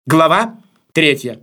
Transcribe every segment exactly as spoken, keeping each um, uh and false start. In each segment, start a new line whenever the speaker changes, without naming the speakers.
Глава третья.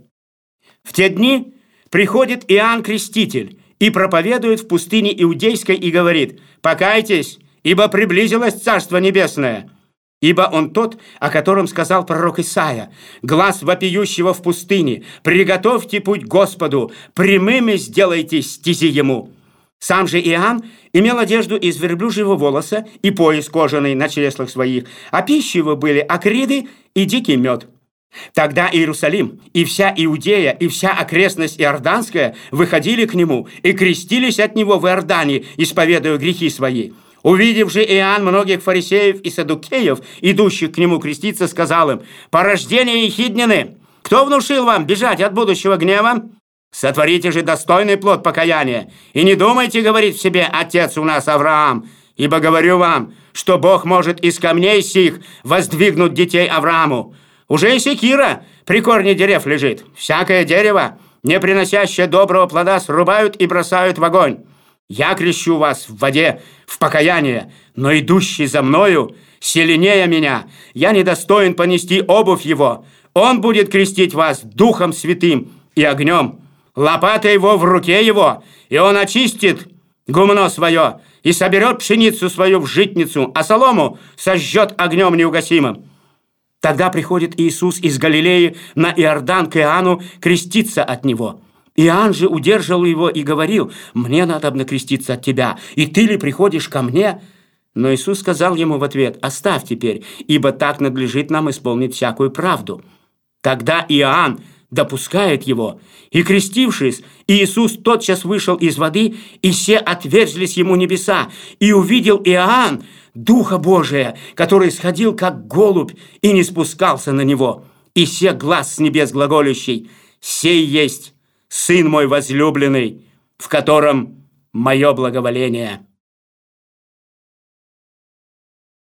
В те дни приходит Иоанн Креститель и проповедует в пустыне Иудейской и говорит: «Покайтесь, ибо приблизилось Царство Небесное». Ибо он тот, о котором сказал пророк Исаия: «Глас вопиющего в пустыне: приготовьте путь Господу, прямыми сделайте стези Ему». Сам же Иоанн имел одежду из верблюжьего волоса и пояс кожаный на чреслах своих, а пищей его были акриды и дикий мед. Тогда Иерусалим и вся Иудея и вся окрестность Иорданская выходили к нему и крестились от него в Иордане, исповедуя грехи свои. Увидев же Иоанн многих фарисеев и саддукеев, идущих к нему креститься, сказал им: «Порождение ехиднины! Кто внушил вам бежать от будущего гнева? Сотворите же достойный плод покаяния, и не думайте говорить в себе: отец у нас Авраам, ибо говорю вам, что Бог может из камней сих воздвигнуть детей Аврааму. Уже и секира при корне дерев лежит. Всякое дерево, не приносящее доброго плода, срубают и бросают в огонь. Я крещу вас в воде в покаяние, но идущий за мною сильнее меня. Я недостоин понести обувь его. Он будет крестить вас Духом Святым и огнем. Лопата его в руке его, и он очистит гумно свое и соберет пшеницу свою в житницу, а солому сожжет огнем неугасимым». Тогда приходит Иисус из Галилеи на Иордан к Иоанну креститься от него. Иоанн же удерживал его и говорил: «Мне надобно креститься от тебя, и ты ли приходишь ко мне?» Но Иисус сказал ему в ответ: «Оставь теперь, ибо так надлежит нам исполнить всякую правду». Тогда Иоанн допускает его, и, крестившись, Иисус тотчас вышел из воды, и все отверзлись ему небеса, и увидел Иоанн Духа Божия, который сходил как голубь и не спускался на него. И се глас с небес глаголющий: «Сей есть Сын мой возлюбленный, в котором мое благоволение».